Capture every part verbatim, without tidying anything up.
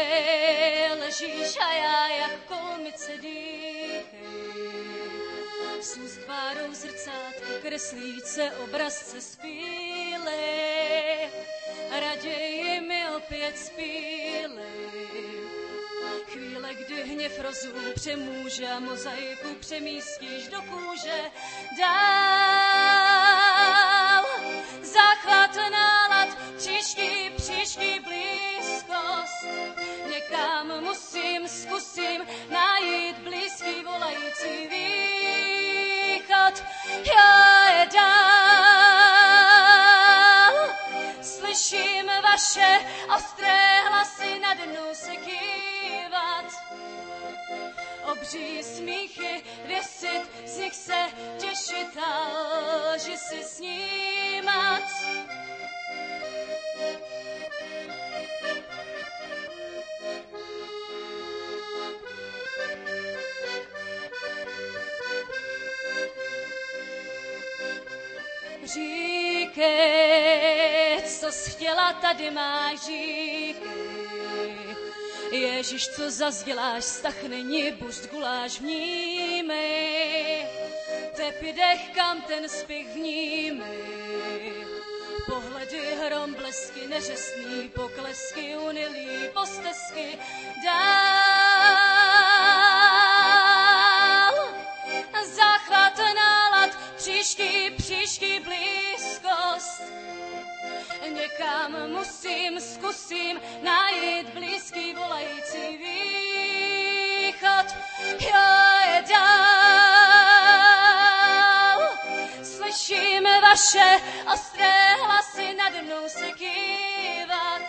ležíš a já jak kolmice dýchej. S úst tvárou zrcátku kreslíce obrazce spílej, raději mi opět spílej. Chvíle, kdy hněv rozum přemůže a mozaiku přemístíš do kůže. Dál záchvat nálad, příští, příští blízkost. Někam musím, zkusím najít blízký volající východ. Já je dál, slyším vaše ostré hlasy, nade se kývat. Obří smíchy věsit, z nich se těšit a lži si snímat. Říkej, co jsi chtěla, tady máš, říkej. Ježíš, co zas děláš, vztah není buřt, guláš, vnímej. Tepi dech, kam ten spich vnímej. Pohledy, hrom, blesky, neřestný, poklesky, unilý, postesky. Dál záchvat nálad, příští, příští blízkost. Někam musím, zkusím najít blízký volající východ. Jo, je dál, slyším vaše ostré hlasy, nade mnou se kývat.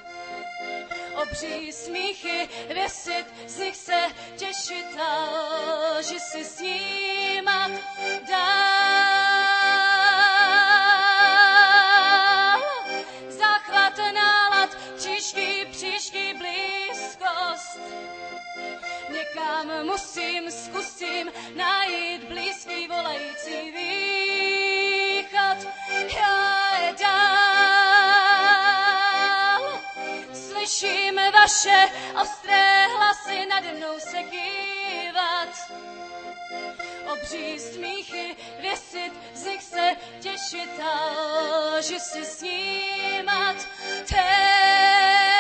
Obří smíchy věsit, z nich se těšit a lži si snímat. Dál záchvat nálad, příští, příští blízkost. Někam musím, zkusím najít blízký volající východ. Já je dál, slyším vaše ostré hlasy, nade mnou se kývat. Obří smíchy věsit, z nich se těšit a lži si snímat. Te